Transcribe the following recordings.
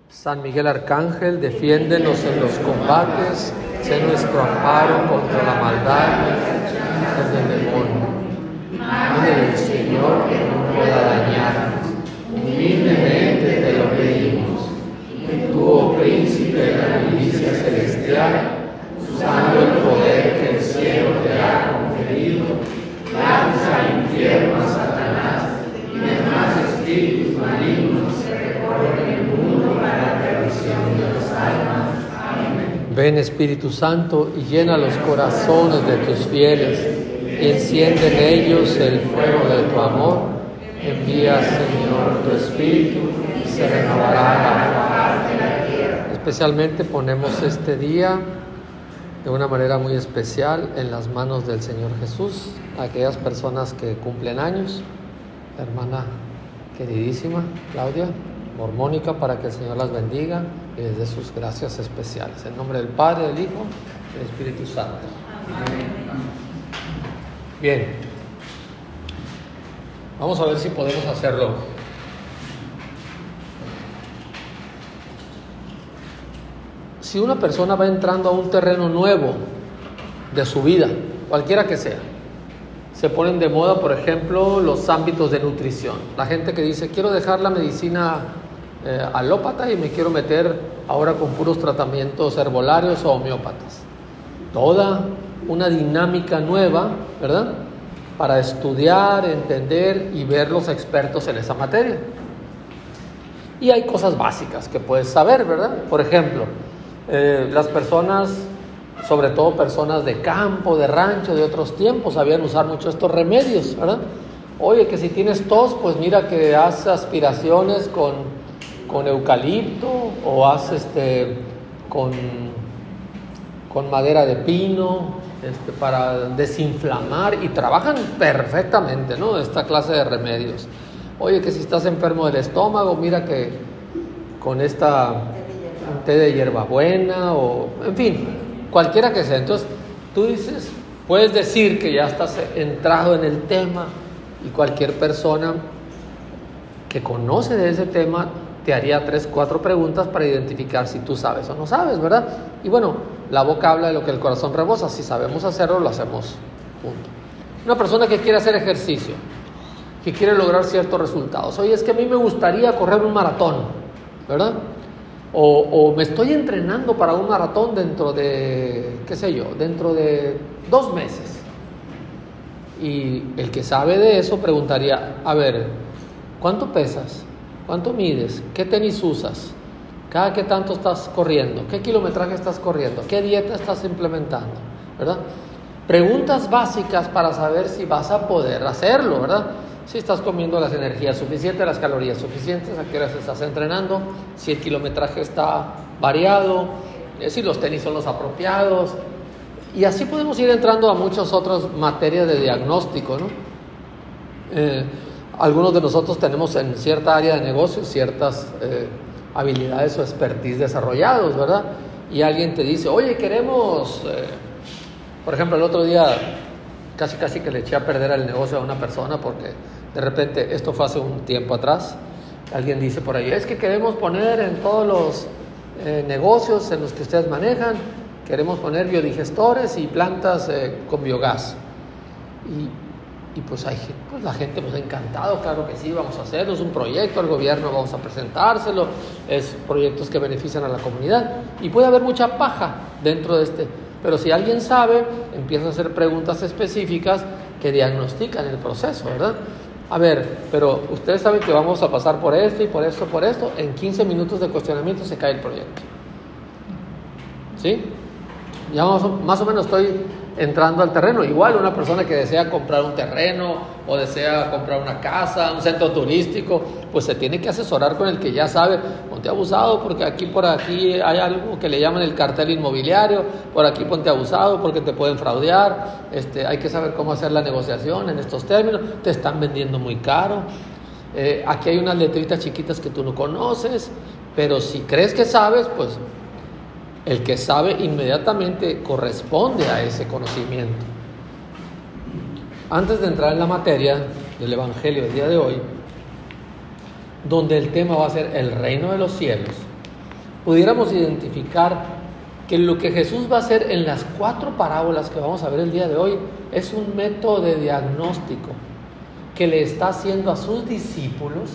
San Miguel Arcángel, defiéndenos en los combates, sé nuestro amparo contra la maldad del demonio. Ángel del Señor que no pueda dañarnos, humildemente te lo pedimos. Que tú, oh príncipe de la milicia celestial, usando el poder que el cielo te ha conferido, lanza al infierno a Satanás y demás espíritus malignos que recorren el mundo para la perdición de las almas. Amén. Ven, Espíritu Santo, y llena los corazones de tus fieles, y enciende en ellos el fuego de tu amor. Envía, Señor, tu Espíritu, y se renovará la faz de la tierra. Especialmente ponemos este día de una manera muy especial en las manos del Señor Jesús, a aquellas personas que cumplen años, la hermana queridísima Claudia, mormónica, para que el Señor las bendiga y les dé sus gracias especiales. En nombre del Padre, del Hijo y del Espíritu Santo. Amén. Bien, vamos a ver si podemos hacerlo. Si una persona va entrando a un terreno nuevo de su vida, cualquiera que sea, se ponen de moda, por ejemplo, los ámbitos de nutrición. La gente que dice, quiero dejar la medicina alópata y me quiero meter ahora con puros tratamientos herbolarios o homeópatas. Toda una dinámica nueva, ¿verdad?, para estudiar, entender y ver los expertos en esa materia. Y hay cosas básicas que puedes saber, ¿verdad? Por ejemplo, las personas, sobre todo personas de campo, de rancho, de otros tiempos, sabían usar mucho estos remedios, ¿verdad? Oye, que si tienes tos, pues mira que haz aspiraciones con eucalipto, o haz con madera de pino, para desinflamar, y trabajan perfectamente, ¿no?, esta clase de remedios. Oye, que si estás enfermo del estómago, mira que con un té de hierbabuena, o en fin, cualquiera que sea. Entonces, tú dices, puedes decir que ya estás entrado en el tema, y cualquier persona que conoce de ese tema te haría 3, 4 preguntas para identificar si tú sabes o no sabes, ¿verdad? Y bueno, la boca habla de lo que el corazón rebosa. Si sabemos hacerlo, lo hacemos, punto. Una persona que quiere hacer ejercicio, que quiere lograr ciertos resultados. Oye, es que a mí me gustaría correr un maratón, ¿verdad? O me estoy entrenando para un maratón dentro de, dentro de 2 meses. Y el que sabe de eso preguntaría, a ver, ¿cuánto pesas? ¿Cuánto mides? ¿Qué tenis usas? ¿Cada qué tanto estás corriendo? ¿Qué kilometraje estás corriendo? ¿Qué dieta estás implementando? ¿Verdad? Preguntas básicas para saber si vas a poder hacerlo, ¿verdad? Si estás comiendo las energías suficientes, las calorías suficientes, a qué horas estás entrenando, si el kilometraje está variado, si los tenis son los apropiados. Y así podemos ir entrando a muchas otras materias de diagnóstico, ¿no? Algunos de nosotros tenemos en cierta área de negocio ciertas habilidades o expertise desarrollados, ¿verdad? Y alguien te dice, oye, queremos, por ejemplo, el otro día casi que le eché a perder el negocio a una persona, porque de repente, esto fue hace un tiempo atrás, alguien dice por ahí, es que queremos poner en todos los negocios en los que ustedes manejan, queremos poner biodigestores y plantas con biogás. Y pues la gente pues encantado, claro que sí, vamos a hacerlo, es un proyecto, al gobierno vamos a presentárselo, es proyectos que benefician a la comunidad, y puede haber mucha paja dentro de pero si alguien sabe, empieza a hacer preguntas específicas que diagnostican el proceso, ¿verdad? A ver, pero ustedes saben que vamos a pasar por esto y por esto, en 15 minutos de cuestionamiento se cae el proyecto, ¿sí? Ya más o menos estoy entrando al terreno. Igual una persona que desea comprar un terreno o desea comprar una casa, un centro turístico, pues se tiene que asesorar con el que ya sabe. Ponte abusado porque por aquí hay algo que le llaman el cartel inmobiliario, por aquí ponte abusado porque te pueden fraudear, hay que saber cómo hacer la negociación en estos términos, te están vendiendo muy caro, aquí hay unas letritas chiquitas que tú no conoces, pero si crees que sabes, pues el que sabe inmediatamente corresponde a ese conocimiento. Antes de entrar en la materia del Evangelio del día de hoy, donde el tema va a ser el reino de los cielos, pudiéramos identificar que lo que Jesús va a hacer en las 4 parábolas que vamos a ver el día de hoy es un método de diagnóstico que le está haciendo a sus discípulos.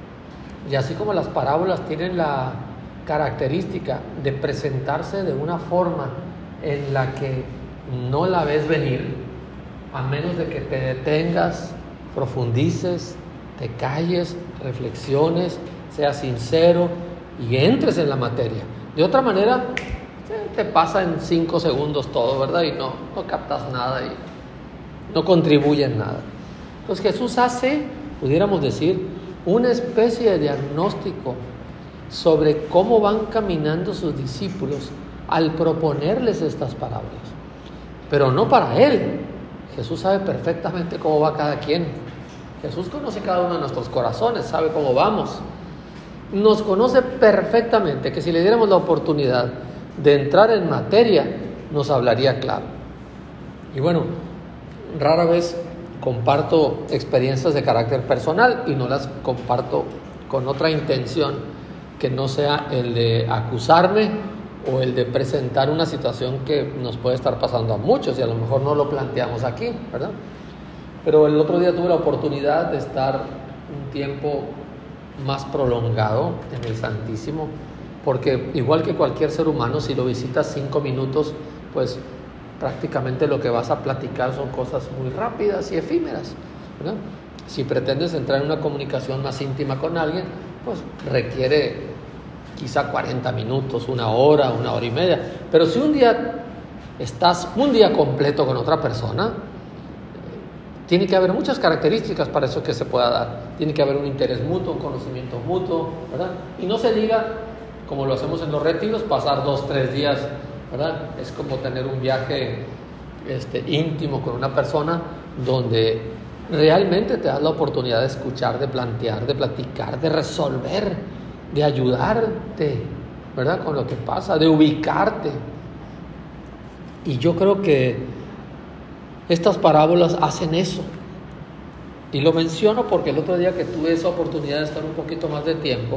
Y así como las parábolas tienen la característica de presentarse de una forma en la que no la ves venir, a menos de que te detengas, profundices, te calles, reflexiones, seas sincero y entres en la materia. De otra manera, te pasa en 5 segundos todo, ¿verdad? Y no captas nada y no contribuye en nada. Entonces Jesús hace, pudiéramos decir, una especie de diagnóstico sobre cómo van caminando sus discípulos al proponerles estas parábolas. Pero no para Él. Jesús sabe perfectamente cómo va cada quien. Jesús conoce cada uno de nuestros corazones, sabe cómo vamos. Nos conoce perfectamente, que si le diéramos la oportunidad de entrar en materia, nos hablaría claro. Y bueno, rara vez comparto experiencias de carácter personal y no las comparto con otra intención que no sea el de acusarme o el de presentar una situación que nos puede estar pasando a muchos y a lo mejor no lo planteamos aquí, ¿verdad? Pero el otro día tuve la oportunidad de estar un tiempo más prolongado en el Santísimo, porque igual que cualquier ser humano, si lo visitas 5 minutos, pues prácticamente lo que vas a platicar son cosas muy rápidas y efímeras, ¿verdad? Si pretendes entrar en una comunicación más íntima con alguien, pues requiere quizá 40 minutos, 1 hora, 1 hora y media. Pero si un día estás un día completo con otra persona, tiene que haber muchas características para eso que se pueda dar. Tiene que haber un interés mutuo, un conocimiento mutuo, ¿verdad? Y no se diga, como lo hacemos en los retiros, pasar 2-3 días, ¿verdad? Es como tener un viaje íntimo con una persona donde realmente te das la oportunidad de escuchar, de plantear, de platicar, de resolver, de ayudarte, ¿verdad? Con lo que pasa, de ubicarte. Y yo creo que estas parábolas hacen eso. Y lo menciono porque el otro día que tuve esa oportunidad de estar un poquito más de tiempo,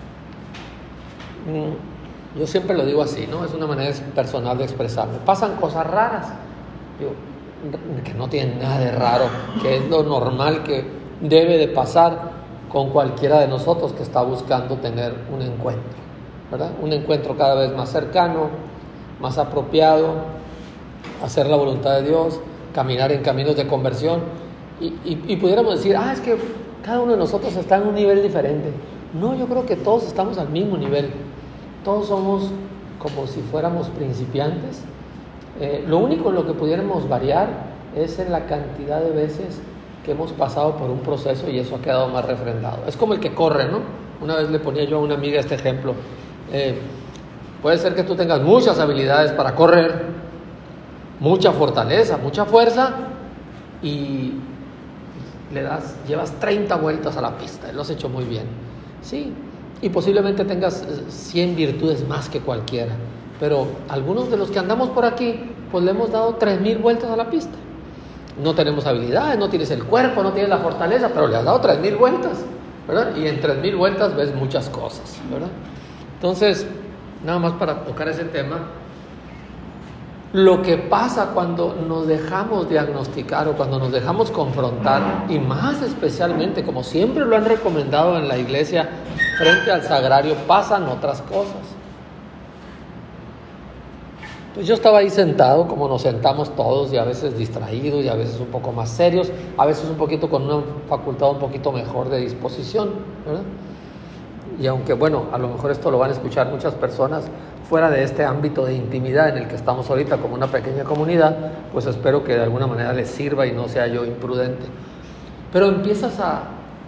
yo siempre lo digo así, ¿no? Es una manera personal de expresarme. Pasan cosas raras, digo, que no tienen nada de raro, que es lo normal que debe de pasar con cualquiera de nosotros que está buscando tener un encuentro, ¿verdad? Un encuentro cada vez más cercano, más apropiado, hacer la voluntad de Dios, caminar en caminos de conversión. Y pudiéramos decir, es que cada uno de nosotros está en un nivel diferente. No, yo creo que todos estamos al mismo nivel. Todos somos como si fuéramos principiantes. Lo único en lo que pudiéramos variar es en la cantidad de veces que hemos pasado por un proceso y eso ha quedado más refrendado. Es como el que corre, ¿no? Una vez le ponía yo a una amiga este ejemplo. Puede ser que tú tengas muchas habilidades para correr, mucha fortaleza, mucha fuerza, y llevas 30 vueltas a la pista y lo has hecho muy bien. Sí, y posiblemente tengas 100 virtudes más que cualquiera, pero algunos de los que andamos por aquí, pues le hemos dado 3000 vueltas a la pista. No tenemos habilidades, no tienes el cuerpo, no tienes la fortaleza, pero le has dado 3000 vueltas, ¿verdad? Y en 3000 vueltas ves muchas cosas, ¿verdad? Entonces, nada más para tocar ese tema, lo que pasa cuando nos dejamos diagnosticar o cuando nos dejamos confrontar, y más especialmente, como siempre lo han recomendado en la iglesia, frente al sagrario, pasan otras cosas. Pues yo estaba ahí sentado, como nos sentamos todos, y a veces distraídos, y a veces un poco más serios, a veces un poquito con una facultad un poquito mejor de disposición, ¿verdad? Y aunque, bueno, a lo mejor esto lo van a escuchar muchas personas fuera de este ámbito de intimidad en el que estamos ahorita como una pequeña comunidad, pues espero que de alguna manera les sirva y no sea yo imprudente. Pero empiezas a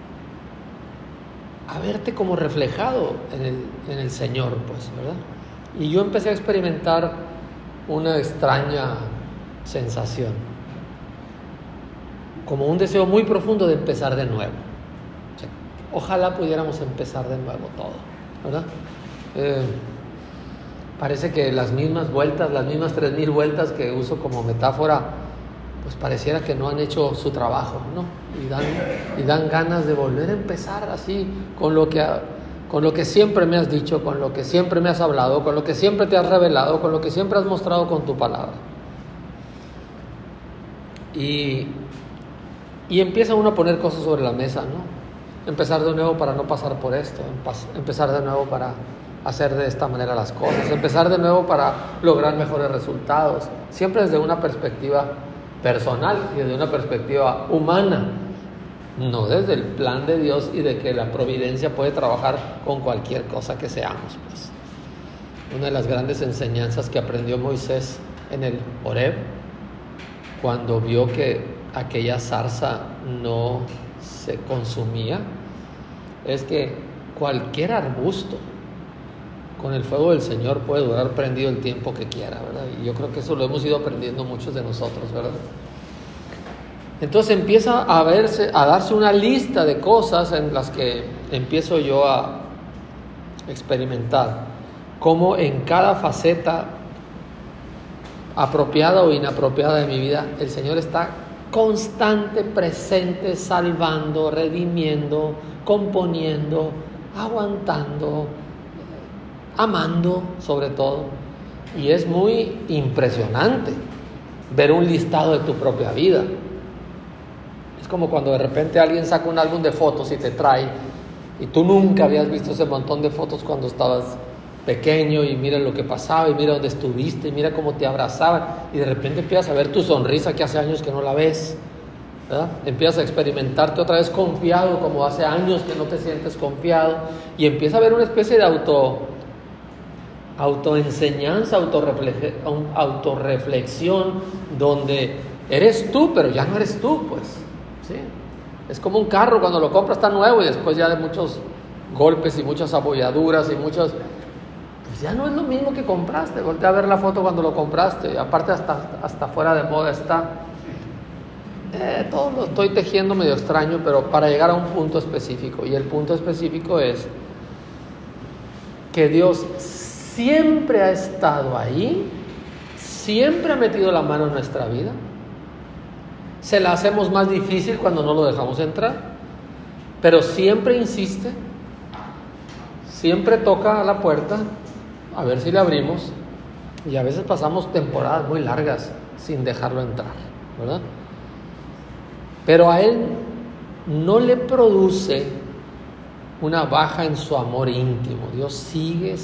verte como reflejado en el Señor, pues, ¿verdad? Y yo empecé a experimentar una extraña sensación, como un deseo muy profundo de empezar de nuevo. O sea, ojalá pudiéramos empezar de nuevo todo, ¿verdad? Parece que las mismas vueltas, las mismas 3000 vueltas que uso como metáfora, pues pareciera que no han hecho su trabajo, ¿no? Y dan ganas de volver a empezar así, con con lo que siempre me has dicho, con lo que siempre me has hablado, con lo que siempre te has revelado, con lo que siempre has mostrado con tu palabra. Y empieza uno a poner cosas sobre la mesa, ¿no? Empezar de nuevo para no pasar por esto, empezar de nuevo para hacer de esta manera las cosas, empezar de nuevo para lograr mejores resultados, siempre desde una perspectiva personal y desde una perspectiva humana, no desde el plan de Dios y de que la providencia puede trabajar con cualquier cosa que seamos, pues. Una de las grandes enseñanzas que aprendió Moisés en el Horeb, cuando vio que aquella zarza no se consumía, es que cualquier arbusto con el fuego del Señor puede durar prendido el tiempo que quiera, ¿verdad? Y yo creo que eso lo hemos ido aprendiendo muchos de nosotros, ¿verdad? Entonces empieza a darse una lista de cosas en las que empiezo yo a experimentar cómo en cada faceta apropiada o inapropiada de mi vida, el Señor está constante, presente, salvando, redimiendo, componiendo, aguantando, amando sobre todo. Y es muy impresionante ver un listado de tu propia vida. Es como cuando de repente alguien saca un álbum de fotos y te trae, y tú nunca habías visto ese montón de fotos cuando estabas pequeño, y mira lo que pasaba, y mira dónde estuviste, y mira cómo te abrazaban, y de repente empiezas a ver tu sonrisa que hace años que no la ves, ¿verdad? Empiezas a experimentarte otra vez confiado, como hace años que no te sientes confiado, y empieza a haber una especie de autoenseñanza, autorreflexión, donde eres tú, pero ya no eres tú, pues, ¿sí? Es como un carro cuando lo compras está nuevo y después ya de muchos golpes y muchas abolladuras y muchos, pues ya no es lo mismo que compraste. Voltea a ver la foto cuando lo compraste, aparte hasta fuera de moda está. Todo lo estoy tejiendo medio extraño, pero para llegar a un punto específico, y el punto específico es que Dios siempre ha estado ahí, siempre ha metido la mano en nuestra vida. Se la hacemos más difícil cuando no lo dejamos entrar, pero siempre insiste, siempre toca a la puerta a ver si le abrimos, y a veces pasamos temporadas muy largas sin dejarlo entrar, ¿verdad? Pero a Él no le produce una baja en su amor íntimo. Dios sigue.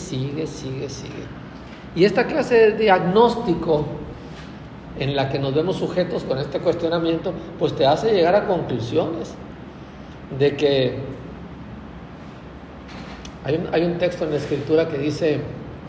Y esta clase de diagnóstico en la que nos vemos sujetos con este cuestionamiento, pues te hace llegar a conclusiones de que hay un texto en la Escritura que dice: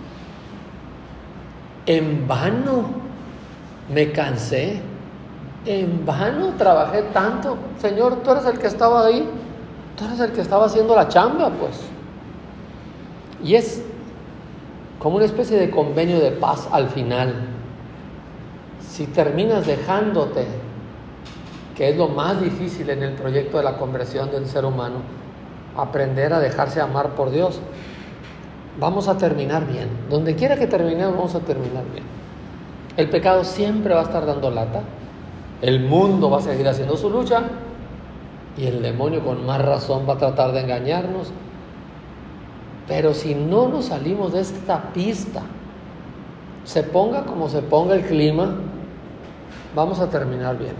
en vano me cansé, en vano trabajé tanto. Señor, tú eres el que estaba ahí, tú eres el que estaba haciendo la chamba, pues. Y es como una especie de convenio de paz al final. Si terminas dejándote, que es lo más difícil en el proyecto de la conversión del ser humano, aprender a dejarse amar por Dios, vamos a terminar bien. Donde quiera que terminemos, vamos a terminar bien. El pecado siempre va a estar dando lata, el mundo va a seguir haciendo su lucha, y el demonio con más razón va a tratar de engañarnos. Pero si no nos salimos de esta pista, se ponga como se ponga el clima, vamos a terminar bien.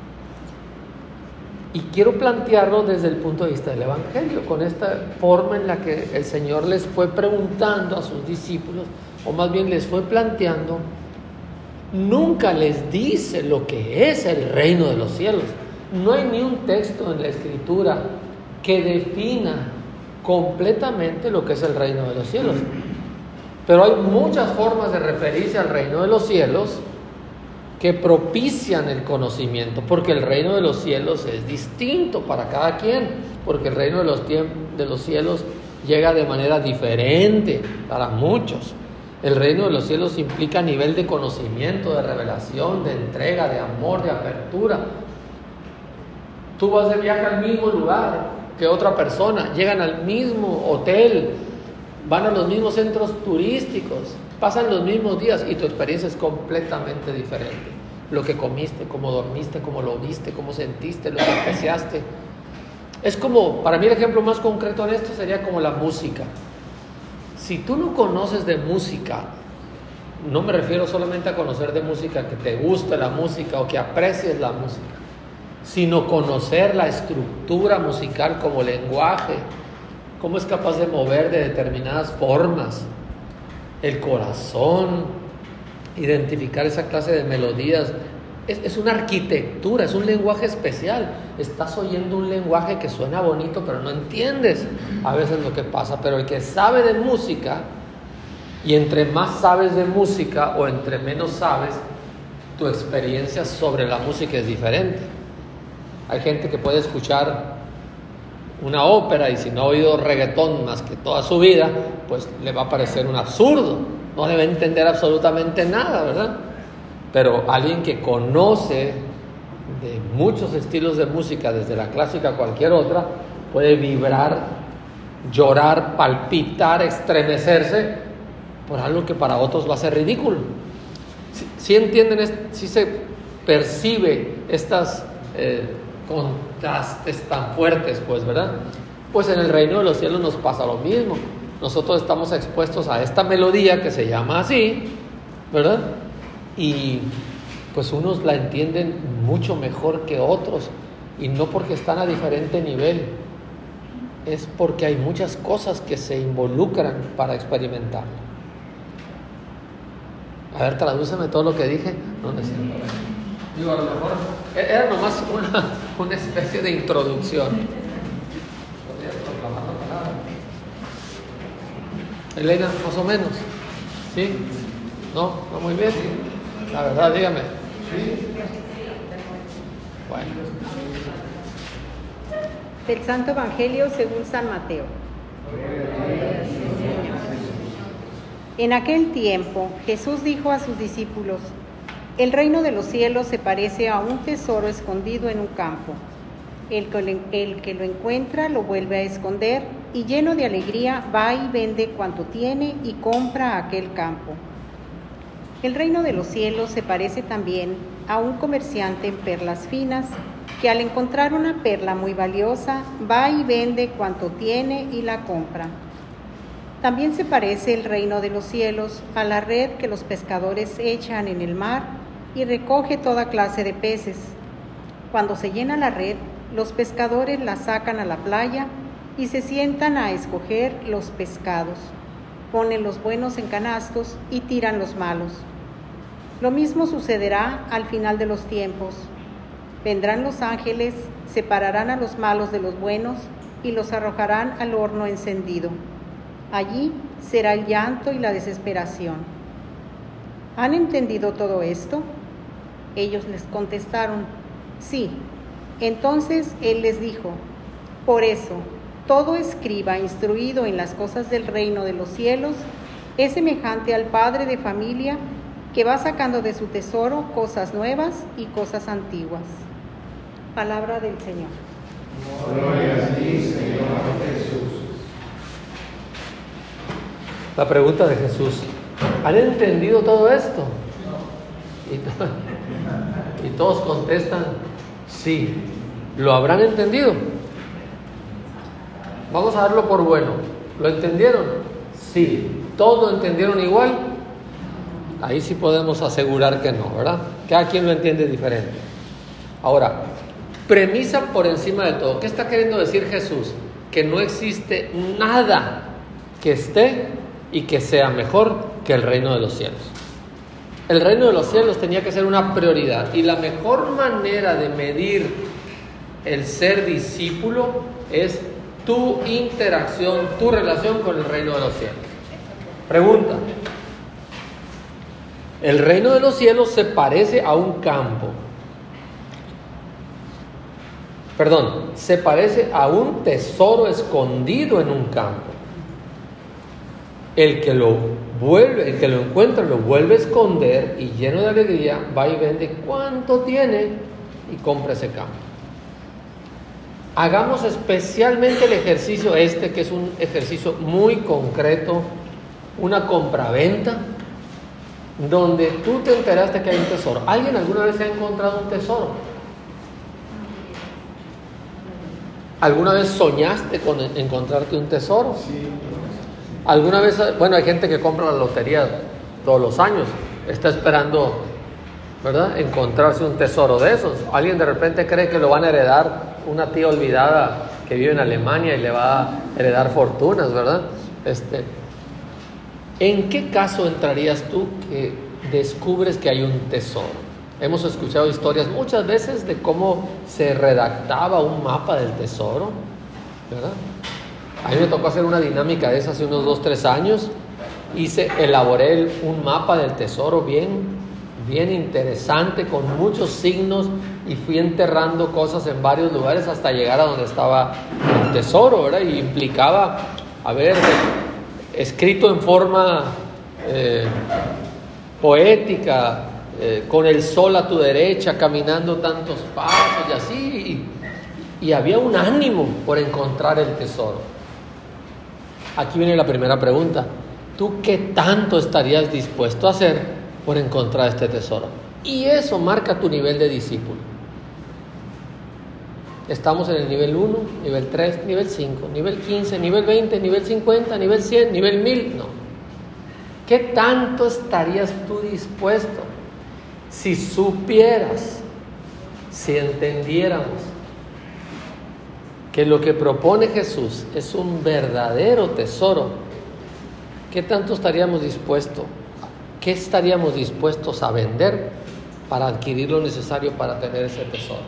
Y quiero plantearlo desde el punto de vista del Evangelio, con esta forma en la que el Señor les fue preguntando a sus discípulos, o más bien les fue planteando. Nunca les dice lo que es el reino de los cielos. No hay ni un texto en la Escritura que defina completamente lo que es el reino de los cielos. Pero hay muchas formas de referirse al reino de los cielos que propician el conocimiento, porque el reino de los cielos es distinto para cada quien, porque el reino de los cielos llega de manera diferente para muchos. El reino de los cielos implica nivel de conocimiento, de revelación, de entrega, de amor, de apertura. Tú vas de viaje al mismo lugar que otra persona, llegan al mismo hotel, van a los mismos centros turísticos, pasan los mismos días, y tu experiencia es completamente diferente. Lo que comiste, cómo dormiste, cómo lo viste, cómo sentiste, lo que apreciaste. Es como, para mí el ejemplo más concreto en esto sería como la música. Si tú no conoces de música, no me refiero solamente a conocer de música, que te guste la música o que aprecies la música, sino conocer la estructura musical como lenguaje, cómo es capaz de mover de determinadas formas el corazón, identificar esa clase de melodías. Es una arquitectura, es un lenguaje especial. Estás oyendo un lenguaje que suena bonito, pero no entiendes a veces lo que pasa. Pero el que sabe de música, y entre más sabes de música o entre menos sabes, tu experiencia sobre la música es diferente. Hay gente que puede escuchar una ópera y si no ha oído reggaetón más que toda su vida, pues le va a parecer un absurdo. No le va a entender absolutamente nada, ¿verdad? Pero alguien que conoce de muchos estilos de música, desde la clásica a cualquier otra, puede vibrar, llorar, palpitar, estremecerse por algo que para otros va a ser ridículo. ¿Sí entienden? ¿Sí se percibe estas contrastes tan fuertes, pues, verdad? Pues en el reino de los cielos nos pasa lo mismo. Nosotros estamos expuestos a esta melodía que se llama así, ¿verdad? Y pues unos la entienden mucho mejor que otros, y no porque están a diferente nivel, es porque hay muchas cosas que se involucran para experimentar. A ver, tradúceme todo lo que dije. No necesito. Digo, a lo mejor era nomás una especie de introducción. ¿Podrías proclamar la palabra? Elena, más o menos. ¿Sí? ¿No? ¿No muy bien? La verdad, dígame. Bueno. Del Santo Evangelio según San Mateo. En aquel tiempo Jesús dijo a sus discípulos: el reino de los cielos se parece a un tesoro escondido en un campo. El que lo encuentra lo vuelve a esconder y lleno de alegría va y vende cuanto tiene y compra aquel campo. El reino de los cielos se parece también a un comerciante en perlas finas que al encontrar una perla muy valiosa va y vende cuanto tiene y la compra. También se parece el reino de los cielos a la red que los pescadores echan en el mar y recoge toda clase de peces. Cuando se llena la red, los pescadores la sacan a la playa y se sientan a escoger los pescados. Ponen los buenos en canastos y tiran los malos. Lo mismo sucederá al final de los tiempos. Vendrán los ángeles, separarán a los malos de los buenos y los arrojarán al horno encendido. Allí será el llanto y la desesperación. ¿Han entendido todo esto? Ellos les contestaron: sí. Entonces él les dijo: por eso, todo escriba instruido en las cosas del reino de los cielos es semejante al padre de familia que va sacando de su tesoro cosas nuevas y cosas antiguas. Palabra del Señor. Gloria a ti, Señor Jesús. La pregunta de Jesús: ¿han entendido todo esto? Y todos contestan: sí. ¿Lo habrán entendido? Vamos a darlo por bueno. ¿Lo entendieron? Sí. ¿Todos lo entendieron igual? Ahí sí podemos asegurar que no, ¿verdad? Cada quien lo entiende diferente. Ahora, premisa por encima de todo. ¿Qué está queriendo decir Jesús? Que no existe nada que esté y que sea mejor que el reino de los cielos. El reino de los cielos tenía que ser una prioridad, y la mejor manera de medir el ser discípulo es tu interacción, tu relación con el reino de los cielos. Pregunta: el reino de los cielos se parece a un campo. Se parece a un tesoro escondido en un campo. El que lo encuentra lo vuelve a esconder y lleno de alegría va y vende cuanto tiene y compra ese campo. Hagamos especialmente el ejercicio que es un ejercicio muy concreto, una compraventa, donde tú te enteraste que hay un tesoro. ¿Alguien alguna vez ha encontrado un tesoro? ¿Alguna vez soñaste con encontrarte un tesoro? Sí. ¿Alguna vez, bueno, hay gente que compra la lotería todos los años, está esperando, ¿verdad?, encontrarse un tesoro de esos? Alguien de repente cree que lo van a heredar, una tía olvidada que vive en Alemania y le va a heredar fortunas, ¿verdad? ¿En qué caso entrarías tú que descubres que hay un tesoro? Hemos escuchado historias muchas veces de cómo se redactaba un mapa del tesoro, ¿verdad? A mí me tocó hacer una dinámica de esa hace unos 2-3 años. Elaboré un mapa del tesoro bien interesante, con muchos signos, y fui enterrando cosas en varios lugares hasta llegar a donde estaba el tesoro, ¿verdad? Y implicaba haber escrito en forma poética, con el sol a tu derecha, caminando tantos pasos y así, y había un ánimo por encontrar el tesoro. Aquí viene la primera pregunta: ¿tú qué tanto estarías dispuesto a hacer por encontrar este tesoro? Y eso marca tu nivel de discípulo. Estamos en el nivel 1, nivel 3, nivel 5, nivel 15, nivel 20, nivel 50, nivel 100, nivel 1000, no. ¿Qué tanto estarías tú dispuesto? Si supieras, si entendiéramos que lo que propone Jesús es un verdadero tesoro, ¿qué tanto estaríamos dispuestos? ¿Qué estaríamos dispuestos a vender para adquirir lo necesario para tener ese tesoro?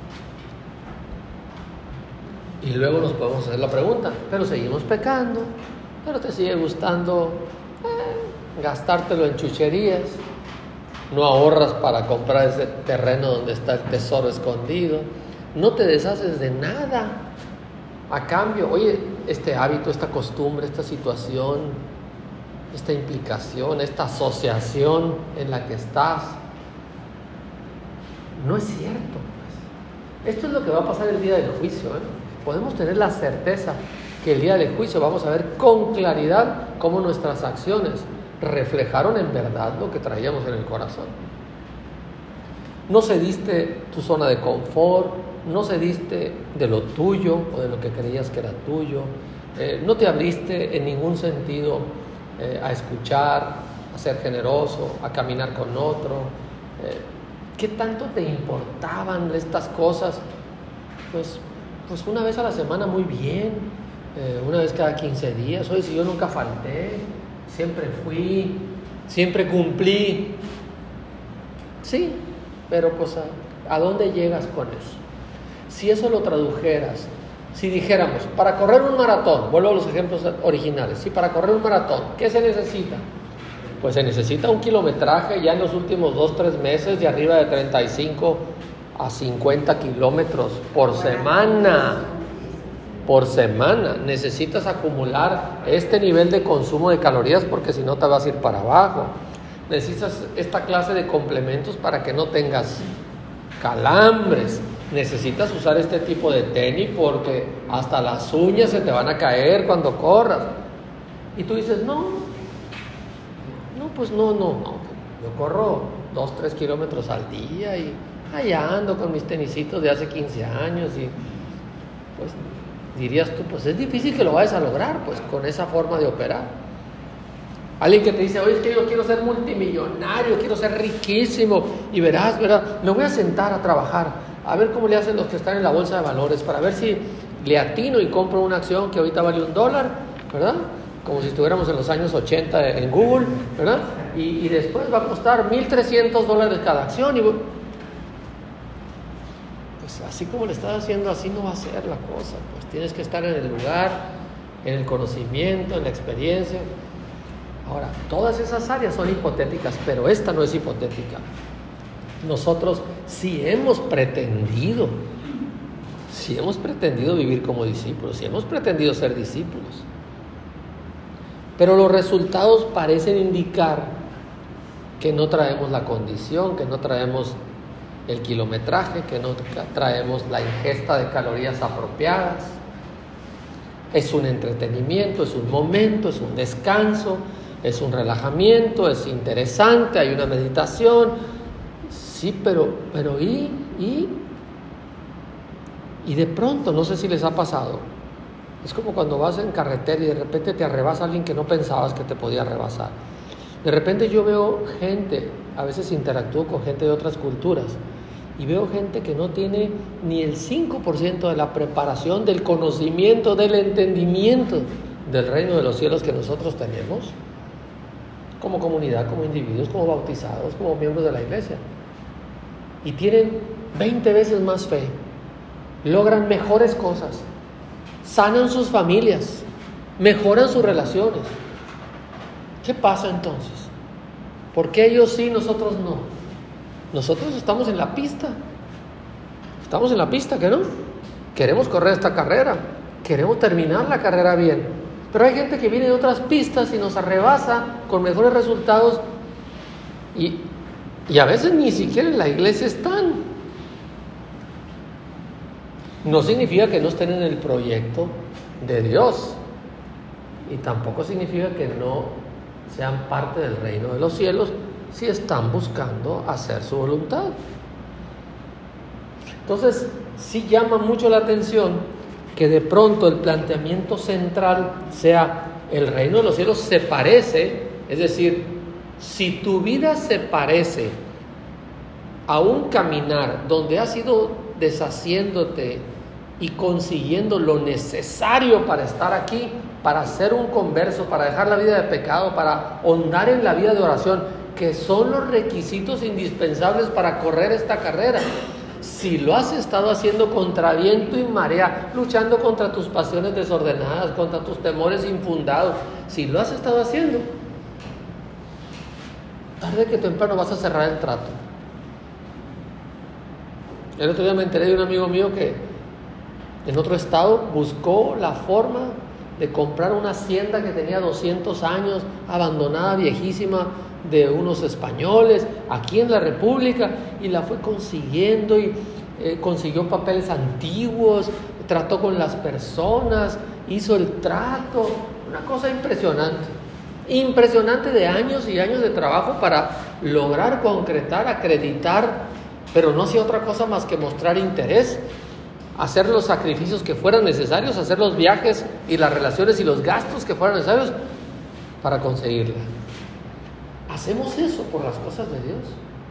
Y luego nos podemos hacer la pregunta: pero seguimos pecando, pero te sigue gustando gastártelo en chucherías, no ahorras para comprar ese terreno donde está el tesoro escondido, no te deshaces de nada a cambio. Oye, este hábito, esta costumbre, esta situación, esta implicación, esta asociación en la que estás, no es cierto, pues. Esto es lo que va a pasar el día del juicio, ¿eh? Podemos tener la certeza que el día del juicio vamos a ver con claridad cómo nuestras acciones reflejaron en verdad lo que traíamos en el corazón. No cediste tu zona de confort, no cediste de lo tuyo o de lo que creías que era tuyo, no te abriste en ningún sentido a escuchar, a ser generoso, a caminar con otro. ¿Qué tanto te importaban estas cosas? Pues una vez a la semana muy bien, una vez cada 15 días. Oye, si yo nunca falté, siempre fui, siempre cumplí. Sí, pero pues ¿a dónde llegas con eso? Si eso lo tradujeras, si dijéramos, para correr un maratón, vuelvo a los ejemplos originales, si para correr un maratón, ¿qué se necesita? Pues se necesita un kilometraje ya en los últimos 2-3 meses de arriba de 35 a 50 kilómetros por semana. Por semana necesitas acumular este nivel de consumo de calorías, porque si no te vas a ir para abajo. Necesitas esta clase de complementos para que no tengas calambres. Necesitas usar este tipo de tenis porque hasta las uñas se te van a caer cuando corras. Y tú dices, no, yo corro 2-3 kilómetros al día y allá ando con mis tenisitos de hace 15 años y pues dirías tú, pues es difícil que lo vayas a lograr pues con esa forma de operar. Alguien que te dice, oye, es que yo quiero ser multimillonario, quiero ser riquísimo, y verás, me voy a sentar a trabajar, a ver cómo le hacen los que están en la bolsa de valores, para ver si le atino y compro una acción que ahorita vale $1, ¿verdad? Como si estuviéramos en los años 80 en Google, ¿verdad? Y después va a costar $1,300 cada acción. Y pues así como le estás haciendo, así no va a ser la cosa. Pues tienes que estar en el lugar, en el conocimiento, en la experiencia. Ahora, todas esas áreas son hipotéticas, pero esta no es hipotética. Nosotros sí hemos pretendido vivir como discípulos, sí hemos pretendido ser discípulos. Pero los resultados parecen indicar que no traemos la condición, que no traemos el kilometraje, que no traemos la ingesta de calorías apropiadas. Es un entretenimiento, es un momento, es un descanso, es un relajamiento, es interesante, hay una meditación. Sí, pero Y de pronto, no sé si les ha pasado, es como cuando vas en carretera y de repente te arrebasa alguien que no pensabas que te podía rebasar. De repente yo veo gente, a veces interactúo con gente de otras culturas, y veo gente que no tiene ni el 5% de la preparación, del conocimiento, del entendimiento del reino de los cielos que nosotros tenemos, como comunidad, como individuos, como bautizados, como miembros de la iglesia. Y tienen 20 veces más fe, logran mejores cosas, sanan sus familias, mejoran sus relaciones. ¿Qué pasa entonces? ¿Por qué ellos sí, nosotros no? Nosotros estamos en la pista. Estamos en la pista, ¿qué no? Queremos correr esta carrera, queremos terminar la carrera bien. Pero hay gente que viene de otras pistas y nos arrebasa con mejores resultados y a veces ni siquiera en la iglesia están. No significa que no estén en el proyecto de Dios y tampoco significa que no sean parte del reino de los cielos si están buscando hacer su voluntad. Entonces, sí llama mucho la atención que de pronto el planteamiento central sea: el reino de los cielos se parece, es decir, si tu vida se parece a un caminar donde has ido deshaciéndote y consiguiendo lo necesario para estar aquí, para ser un converso, para dejar la vida de pecado, para ahondar en la vida de oración, que son los requisitos indispensables para correr esta carrera. Si lo has estado haciendo contra viento y marea, luchando contra tus pasiones desordenadas, contra tus temores infundados, si lo has estado haciendo, tarde que temprano vas a cerrar el trato. El otro día me enteré de un amigo mío que en otro estado buscó la forma de comprar una hacienda que tenía 200 años, abandonada, viejísima, de unos españoles, aquí en la República, y la fue consiguiendo y consiguió papeles antiguos, trató con las personas, hizo el trato, una cosa impresionante de años y años de trabajo para lograr concretar, acreditar, pero no hacía otra cosa más que mostrar interés, hacer los sacrificios que fueran necesarios, hacer los viajes y las relaciones y los gastos que fueran necesarios para conseguirla. ¿Hacemos eso por las cosas de Dios?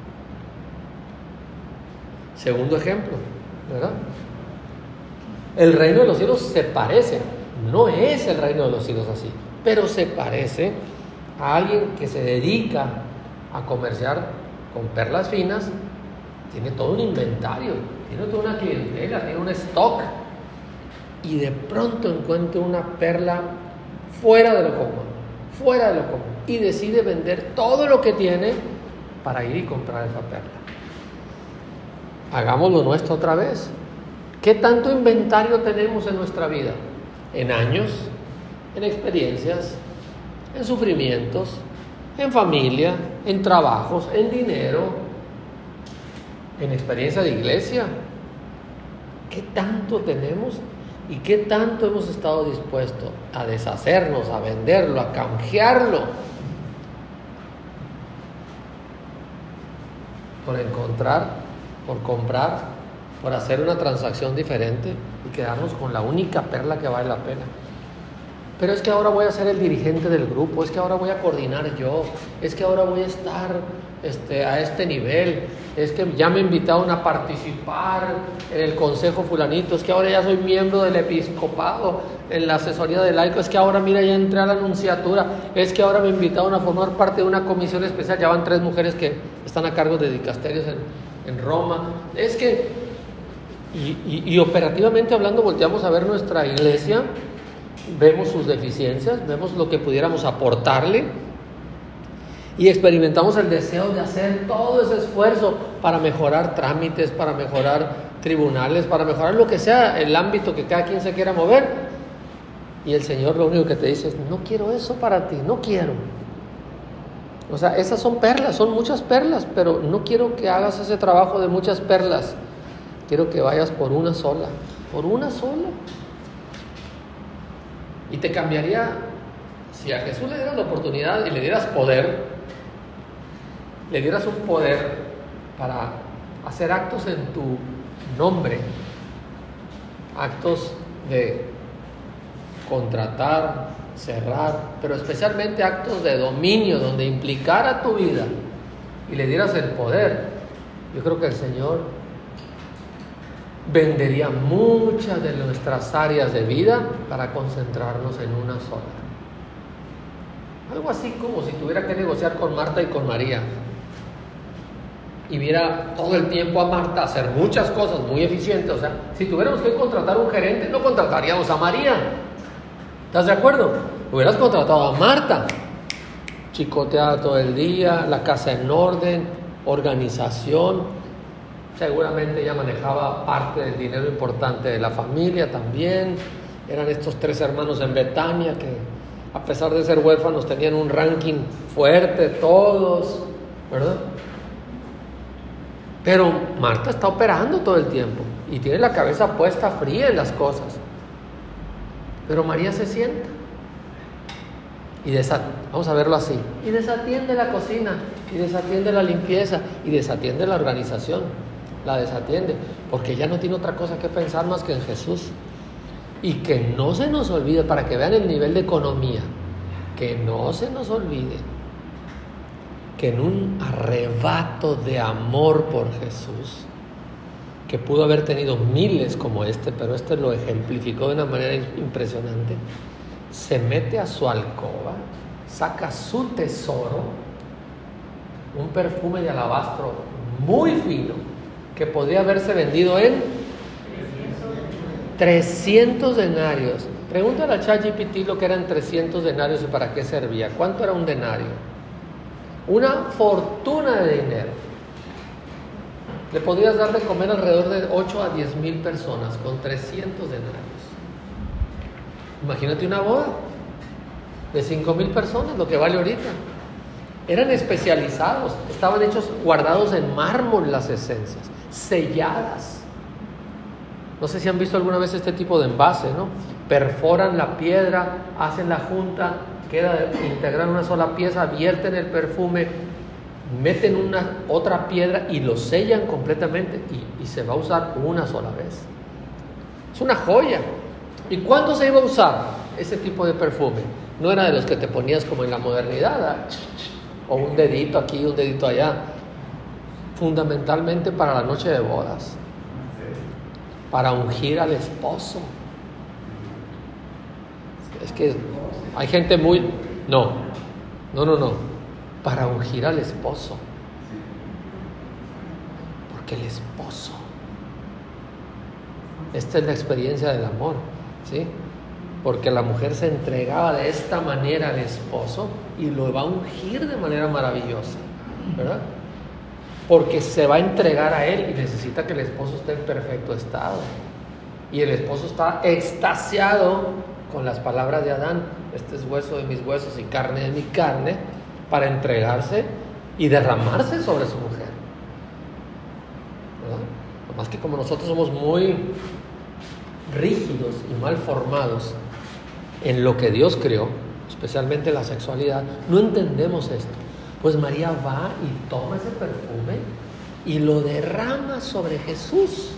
Segundo ejemplo, ¿verdad? El reino de los cielos se parece, no es el reino de los cielos así, pero se parece a alguien que se dedica a comerciar con perlas finas. Tiene todo un inventario, tiene toda una clientela, tiene un stock, y de pronto encuentra una perla fuera de lo común, y decide vender todo lo que tiene para ir y comprar esa perla. Hagámoslo nuestro otra vez. ¿Qué tanto inventario tenemos en nuestra vida? En años, en experiencias, en sufrimientos, en familia, en trabajos, en dinero, en experiencia de iglesia. ¿Qué tanto tenemos y qué tanto hemos estado dispuestos a deshacernos, a venderlo, a canjearlo por encontrar, por comprar, por hacer una transacción diferente y quedarnos con la única perla que vale la pena? Pero es que ahora voy a ser el dirigente del grupo, es que ahora voy a coordinar yo, es que ahora voy a estar a este nivel, es que ya me invitaron a participar en el consejo fulanito, es que ahora ya soy miembro del episcopado, en la asesoría de laicos, es que ahora mira ya entré a la nunciatura, es que ahora me invitaron a formar parte de una comisión especial, ya van 3 mujeres que están a cargo de dicasterios en Roma. Es que, y operativamente hablando, volteamos a ver nuestra iglesia, vemos sus deficiencias, vemos lo que pudiéramos aportarle y experimentamos el deseo de hacer todo ese esfuerzo para mejorar trámites, para mejorar tribunales, para mejorar lo que sea el ámbito que cada quien se quiera mover, y el Señor lo único que te dice es: no quiero eso para ti, no quiero. O sea, esas son perlas, son muchas perlas, pero no quiero que hagas ese trabajo de muchas perlas, quiero que vayas por una sola. Y te cambiaría, si a Jesús le dieras la oportunidad y le dieras poder, le dieras un poder para hacer actos en tu nombre, actos de contratar, cerrar, pero especialmente actos de dominio, donde implicara tu vida y le dieras el poder, yo creo que el Señor vendería muchas de nuestras áreas de vida para concentrarnos en una sola. Algo así como si tuviera que negociar con Marta y con María y viera todo el tiempo a Marta hacer muchas cosas muy eficientes. O sea, si tuviéramos que contratar un gerente, no contrataríamos a María. ¿Estás de acuerdo? Hubieras contratado a Marta, chicoteada todo el día, la casa en orden, organización. Seguramente ella manejaba parte del dinero importante de la familia también. Eran estos 3 hermanos en Betania que, a pesar de ser huérfanos, tenían un ranking fuerte todos, ¿verdad? Pero Marta está operando todo el tiempo y tiene la cabeza puesta fría en las cosas. Pero María se sienta y vamos a verlo así, y desatiende la cocina, y desatiende la limpieza, y desatiende la organización. La desatiende porque ella no tiene otra cosa que pensar más que en Jesús. Y que no se nos olvide, para que vean el nivel de economía, que no se nos olvide que en un arrebato de amor por Jesús, que pudo haber tenido miles como pero este lo ejemplificó de una manera impresionante, se mete a su alcoba, saca su tesoro, un perfume de alabastro muy fino, que podría haberse vendido en 300 denarios. Pregúntale a ChatGPT lo que eran 300 denarios y para qué servía. ¿Cuánto era un denario? Una fortuna de dinero. Le podrías dar de comer alrededor de 8 a 10 mil personas con 300 denarios. Imagínate una boda de 5,000 personas, lo que vale ahorita. Eran especializados, estaban hechos, guardados en mármol las esencias, selladas. No sé si han visto alguna vez este tipo de envase, ¿no? Perforan la piedra, hacen la junta, queda integrada una sola pieza, vierten el perfume, meten otra piedra y lo sellan completamente y se va a usar una sola vez. Es una joya. ¿Y cuándo se iba a usar ese tipo de perfume? No era de los que te ponías como en la modernidad, o un dedito aquí, un dedito allá. Fundamentalmente para la noche de bodas, para ungir al esposo. Es que hay gente no, para ungir al esposo, porque el esposo, esta es la experiencia del amor, ¿sí? Porque la mujer se entregaba de esta manera al esposo y lo va a ungir de manera maravillosa, ¿verdad? Porque se va a entregar a él y necesita que el esposo esté en perfecto estado. Y el esposo está extasiado con las palabras de Adán: este es hueso de mis huesos y carne de mi carne, para entregarse y derramarse sobre su mujer, ¿verdad? Más que como nosotros somos muy rígidos y mal formados en lo que Dios creó, especialmente la sexualidad, no entendemos esto. Pues María va y toma ese perfume y lo derrama sobre Jesús.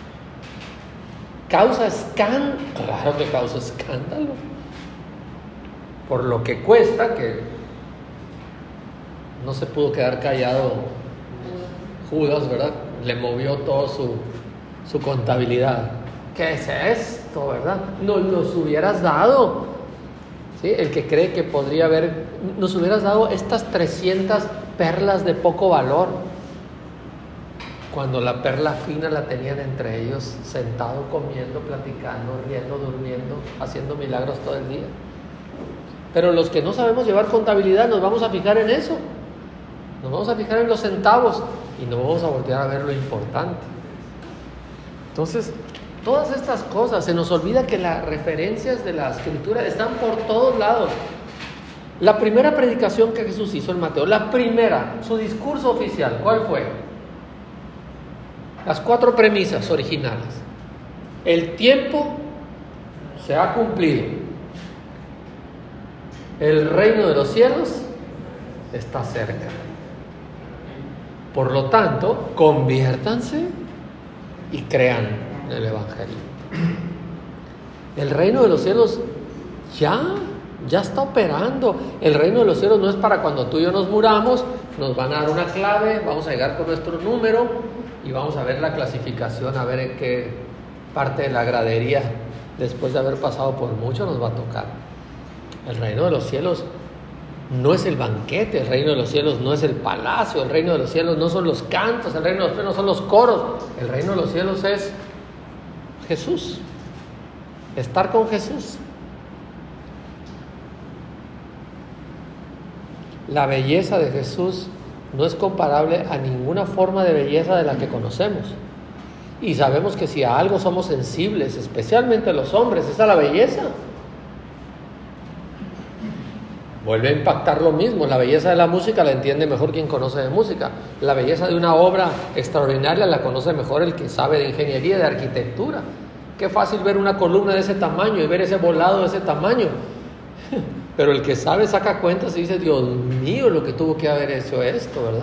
¿Causa escándalo? Claro que causa escándalo. Por lo que cuesta, que no se pudo quedar callado Judas, ¿verdad? Le movió toda su contabilidad. ¿Qué es esto, verdad? Nos hubieras dado, ¿sí? El que cree que podría haber, nos hubieras dado estas 300 perlas de poco valor, cuando la perla fina la tenían entre ellos, sentado, comiendo, platicando, riendo, durmiendo, haciendo milagros todo el día. Pero los que no sabemos llevar contabilidad, nos vamos a fijar en eso, nos vamos a fijar en los centavos y no vamos a voltear a ver lo importante. Entonces, todas estas cosas, se nos olvida que las referencias de la Escritura están por todos lados. La primera predicación que Jesús hizo en Mateo, su discurso oficial, ¿cuál fue? Las 4 premisas originales. El tiempo se ha cumplido. El reino de los cielos está cerca. Por lo tanto, conviértanse y crean en el Evangelio. El reino de los cielos ya está operando. El reino de los cielos no es para cuando tú y yo nos muramos, nos van a dar una clave, vamos a llegar con nuestro número y vamos a ver la clasificación, a ver en qué parte de la gradería, después de haber pasado por mucho, nos va a tocar. El reino de los cielos no es el banquete, el reino de los cielos no es el palacio, el reino de los cielos no son los cantos, el reino de los cielos no son los coros, el reino de los cielos es Jesús, estar con Jesús. La belleza de Jesús no es comparable a ninguna forma de belleza de la que conocemos. Y sabemos que si a algo somos sensibles, especialmente los hombres, es a la belleza. Vuelve a impactar lo mismo. La belleza de la música la entiende mejor quien conoce de música. La belleza de una obra extraordinaria la conoce mejor el que sabe de ingeniería, de arquitectura. Qué fácil ver una columna de ese tamaño y ver ese volado de ese tamaño. Pero el que sabe saca cuentas y dice, Dios mío, lo que tuvo que haber hecho esto, ¿verdad?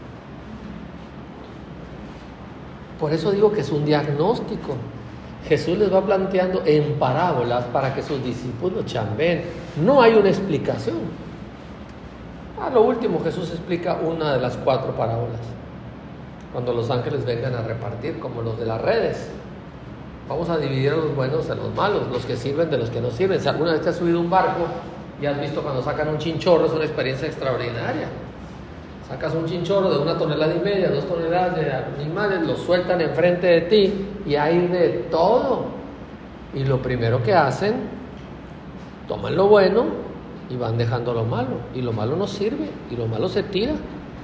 Por eso digo que es un diagnóstico. Jesús les va planteando en parábolas para que sus discípulos chambeen. No hay una explicación. A lo último Jesús explica una de las 4 parábolas. Cuando los ángeles vengan a repartir, como los de las redes. Vamos a dividir a los buenos de los malos, los que sirven de los que no sirven. Si alguna vez te has subido a un barco y has visto cuando sacan un chinchorro, es una experiencia extraordinaria. Sacas un chinchorro de 1,5 toneladas, 2 toneladas de animales, los sueltan enfrente de ti y hay de todo. Y lo primero que hacen, toman lo bueno y van dejando lo malo. Y lo malo no sirve y lo malo se tira.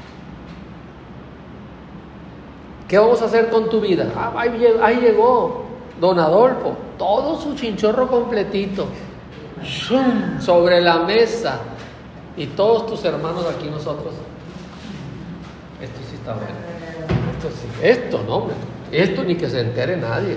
¿Qué vamos a hacer con tu vida? Ahí llegó don Adolfo, todo su chinchorro completito, sobre la mesa. Y todos tus hermanos aquí, nosotros. Esto sí está bueno. Esto sí. Esto no, hombre. Esto ni que se entere nadie.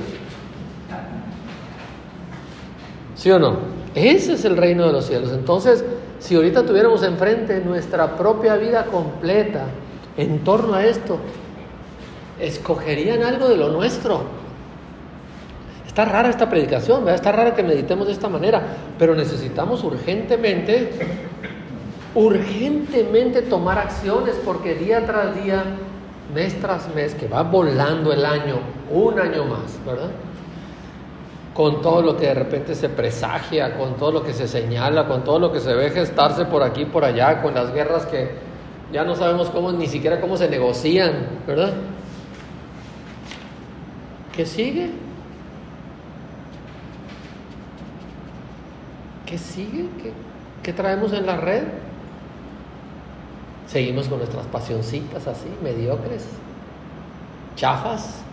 ¿Sí o no? Ese es el reino de los cielos. Entonces, si ahorita tuviéramos enfrente nuestra propia vida completa en torno a esto, escogerían algo de lo nuestro. Está rara esta predicación, ¿verdad? Está rara que meditemos de esta manera, pero necesitamos urgentemente tomar acciones, porque día tras día, mes tras mes, que va volando el año, un año más, ¿verdad? Con todo lo que de repente se presagia, con todo lo que se señala, con todo lo que se ve gestarse por aquí, por allá, con las guerras que ya no sabemos cómo, ni siquiera cómo se negocian, ¿verdad? ¿Qué sigue? ¿Qué sigue? ¿Qué traemos en la red? Seguimos con nuestras pasioncitas así, mediocres, chafas,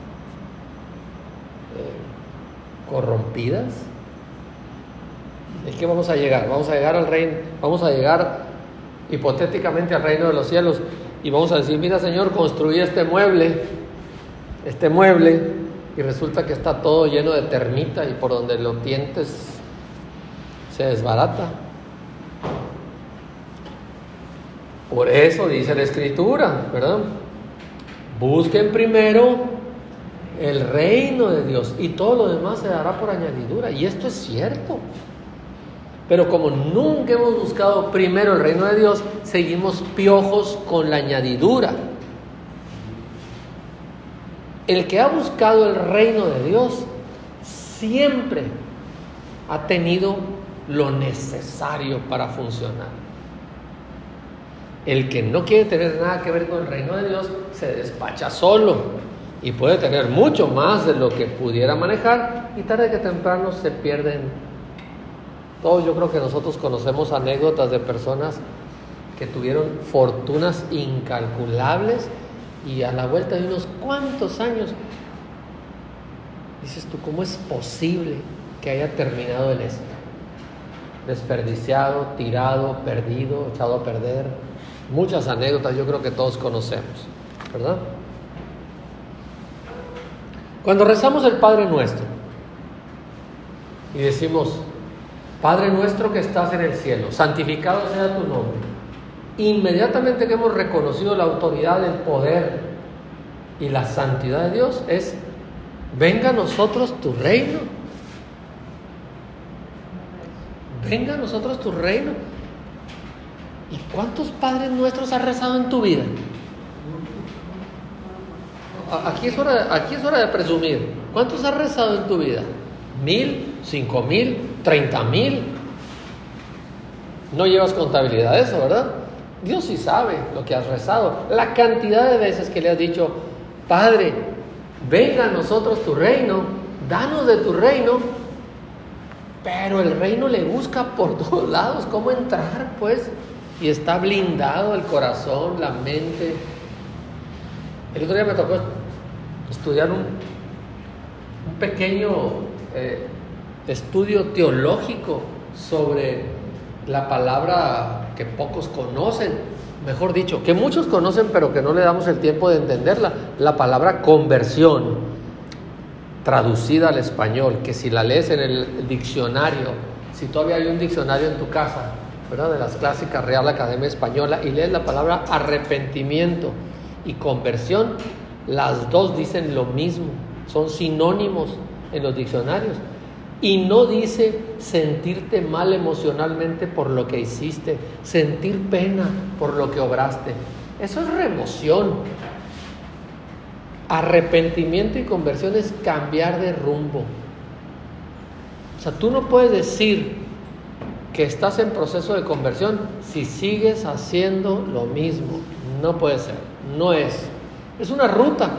corrompidas. ¿Es que vamos a llegar? Vamos a llegar al reino, vamos a llegar hipotéticamente al reino de los cielos y vamos a decir, mira Señor, construí este mueble, y resulta que está todo lleno de termita y por donde lo tientes se desbarata. Por eso dice la Escritura, ¿verdad? Busquen primero el reino de Dios y todo lo demás se dará por añadidura. Y esto es cierto. Pero como nunca hemos buscado primero el reino de Dios, seguimos piojos con la añadidura. El que ha buscado el reino de Dios siempre ha tenido lo necesario para funcionar. El que no quiere tener nada que ver con el reino de Dios se despacha solo y puede tener mucho más de lo que pudiera manejar y tarde que temprano se pierden. Todos yo creo que nosotros conocemos anécdotas de personas que tuvieron fortunas incalculables y a la vuelta de unos cuantos años dices tú, ¿cómo es posible que haya terminado en esto? Desperdiciado, tirado, perdido, echado a perder. Muchas anécdotas yo creo que todos conocemos, ¿verdad? Cuando rezamos el Padre Nuestro y decimos, Padre nuestro que estás en el cielo, santificado sea tu nombre. Inmediatamente que hemos reconocido la autoridad, el poder y la santidad de Dios, es, venga a nosotros tu reino. venga a nosotros tu reino. ¿Y cuántos Padres Nuestros has rezado en tu vida? Aquí es hora de presumir. ¿Cuántos has rezado en tu vida? 1,000, 5,000, 30,000. No llevas contabilidad de eso, ¿verdad? Dios sí sabe lo que has rezado. La cantidad de veces que le has dicho: Padre, venga a nosotros tu reino, danos de tu reino. Pero el reino le busca por todos lados cómo entrar, pues. Y está blindado el corazón, la mente. El otro día me tocó estudiar un pequeño estudio teológico sobre la palabra que pocos conocen, mejor dicho, que muchos conocen pero que no le damos el tiempo de entenderla, la palabra conversión, traducida al español, que si la lees en el diccionario, si todavía hay un diccionario en tu casa, ¿verdad?, de las clásicas Real Academia Española, y lees la palabra arrepentimiento y conversión, las dos dicen lo mismo, son sinónimos en los diccionarios. Y no dice sentirte mal emocionalmente por lo que hiciste, sentir pena por lo que obraste. Eso es remoción. Arrepentimiento y conversión es cambiar de rumbo. O sea, tú no puedes decir que estás en proceso de conversión si sigues haciendo lo mismo. No puede ser, no es. Es una ruta.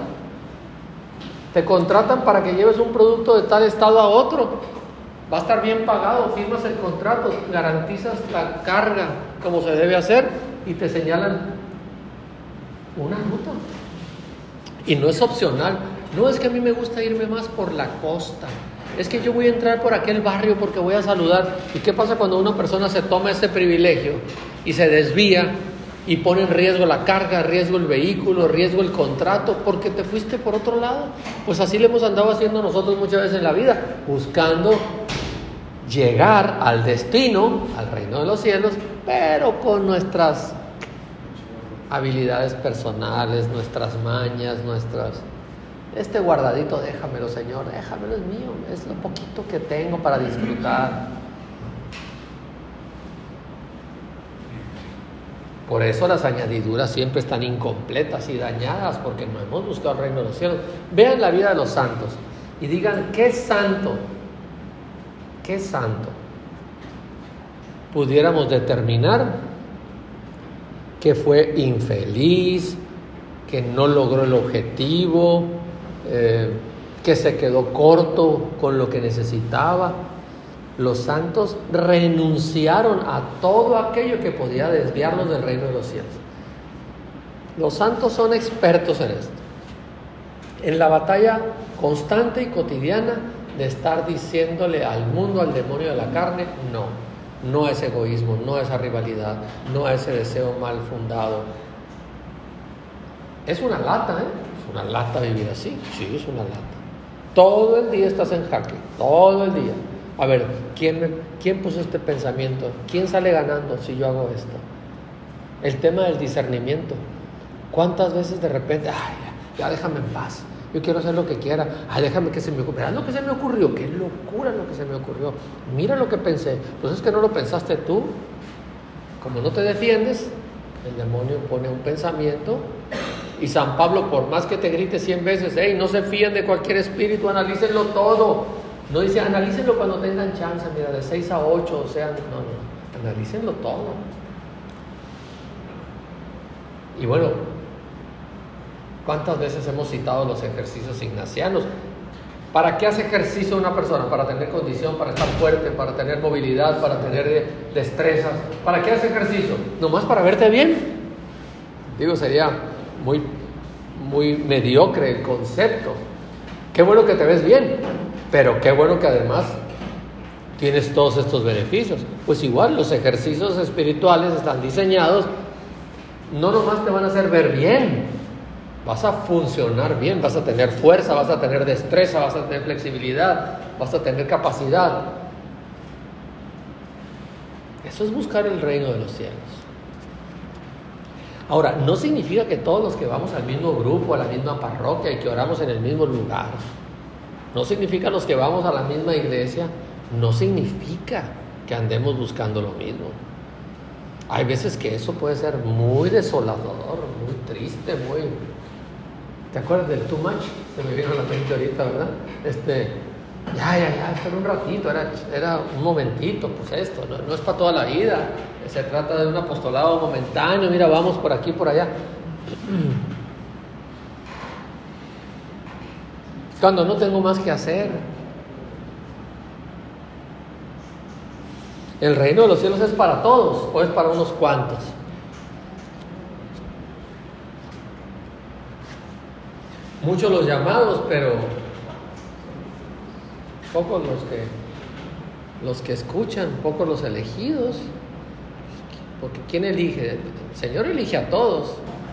Te contratan para que lleves un producto de tal estado a otro. Va a estar bien pagado, firmas el contrato, garantizas la carga como se debe hacer y te señalan una ruta. Y no es opcional. No, es que a mí me gusta irme más por la costa. Es que yo voy a entrar por aquel barrio porque voy a saludar. ¿Y qué pasa cuando una persona se toma ese privilegio y se desvía y pone en riesgo la carga, riesgo el vehículo, riesgo el contrato, porque te fuiste por otro lado? Pues así le hemos andado haciendo nosotros muchas veces en la vida, buscando llegar al destino, al reino de los cielos, pero con nuestras habilidades personales, nuestras mañas, este guardadito, déjamelo, Señor, déjamelo, es mío, es lo poquito que tengo para disfrutar. Por eso las añadiduras siempre están incompletas y dañadas, porque no hemos buscado el reino de los cielos. Vean la vida de los santos y digan: ¿qué santo pudiéramos determinar que fue infeliz, que no logró el objetivo, que se quedó corto con lo que necesitaba? Los santos renunciaron a todo aquello que podía desviarlos del reino de los cielos. Los santos son expertos en esto, en la batalla constante y cotidiana de estar diciéndole al mundo, al demonio de la carne: no es egoísmo, no es rivalidad, no es ese deseo mal fundado. Es una lata, es una lata vivir así. Sí, es una lata. Todo el día estás en jaque, todo el día. A ver, ¿quién puso este pensamiento? ¿Quién sale ganando si yo hago esto? El tema del discernimiento. ¿Cuántas veces de repente, ya déjame en paz, yo quiero hacer lo que quiera, déjame que se me ocurra? Lo que se me ocurrió, qué locura lo que se me ocurrió, mira lo que pensé. Pues es que no lo pensaste tú. Como no te defiendes, el demonio pone un pensamiento. Y San Pablo, por más que te grite 100 veces: no se fíen de cualquier espíritu, analícenlo todo. No dice: analícenlo cuando tengan chance, mira, de 6 a 8, o sea, no, analícenlo todo. Y bueno, ¿cuántas veces hemos citado los ejercicios ignacianos? ¿Para qué hace ejercicio una persona? Para tener condición, para estar fuerte, para tener movilidad, para tener destrezas. ¿Para qué hace ejercicio? ¿Nomás para verte bien? Digo, sería muy mediocre el concepto. Qué bueno que te ves bien, pero qué bueno que además tienes todos estos beneficios. Pues igual, los ejercicios espirituales están diseñados, no nomás te van a hacer ver bien, vas a funcionar bien, vas a tener fuerza, vas a tener destreza, vas a tener flexibilidad, vas a tener capacidad. Eso es buscar el reino de los cielos. Ahora, no significa que todos los que vamos al mismo grupo, a la misma parroquia y que oramos en el mismo lugar, no significa los que vamos a la misma iglesia, no significa que andemos buscando lo mismo. Hay veces que eso puede ser muy desolador, muy triste, muy... ¿Te acuerdas del too much? Se me vino a la mente ahorita, ¿verdad? Ya, espera un ratito, era un momentito, pues esto, no es para toda la vida, se trata de un apostolado momentáneo, mira, vamos por aquí, por allá. Cuando no tengo más que hacer. ¿El reino de los cielos es para todos o es para unos cuantos? Muchos los llamados, pero pocos los que escuchan, pocos los elegidos. Porque ¿quién elige? El Señor elige a todos.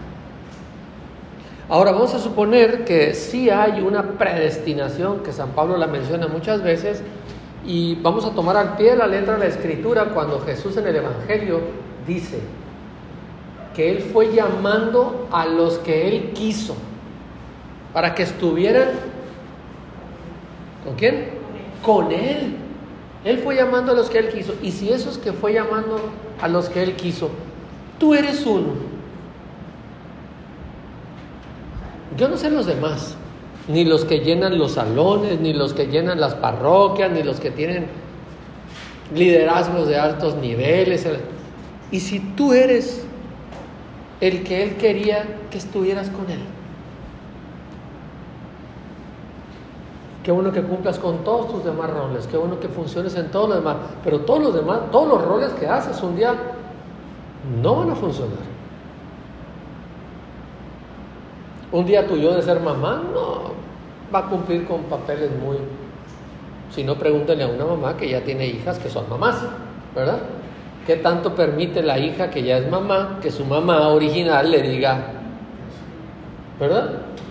Ahora vamos a suponer que sí hay una predestinación, que San Pablo la menciona muchas veces, y vamos a tomar al pie de la letra de la Escritura cuando Jesús en el Evangelio dice que Él fue llamando a los que Él quiso para que estuvieran ¿con quién? Con Él. Él fue llamando a los que Él quiso, y si esos que fue llamando a los que Él quiso, tú eres uno. Yo no sé los demás, ni los que llenan los salones, ni los que llenan las parroquias, ni los que tienen liderazgos de altos niveles. Y si tú eres el que Él quería que estuvieras con Él, qué bueno que cumplas con todos tus demás roles, qué bueno que funciones en todo lo demás, pero todos los roles que haces un día no van a funcionar. Un día tuyo de ser mamá no va a cumplir con papeles muy... Si no, pregúntale a una mamá que ya tiene hijas que son mamás, ¿verdad? ¿Qué tanto permite la hija que ya es mamá que su mamá original le diga, ¿verdad?